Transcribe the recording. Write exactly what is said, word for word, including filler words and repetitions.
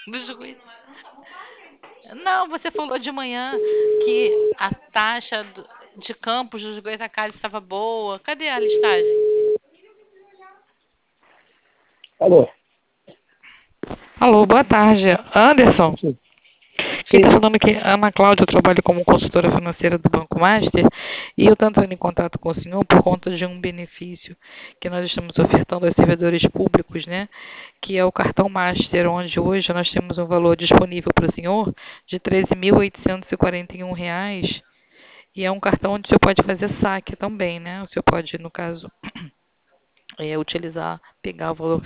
Dos Goi- Não, você falou de manhã que a taxa do- de campos dos Goitacazes estava boa. Cadê a listagem? Alô? Alô, boa tarde. Anderson, Sim. quem está Sim. falando aqui é Ana Cláudia, eu trabalho como consultora financeira do Banco Master e eu estou entrando em contato com o senhor por conta de um benefício que nós estamos ofertando aos servidores públicos, né? Que é o cartão Master, onde hoje nós temos um valor disponível para o senhor de treze mil oitocentos e quarenta e um reais e é um cartão onde o senhor pode fazer saque também, né? O senhor pode, no caso, é, utilizar, pegar o valor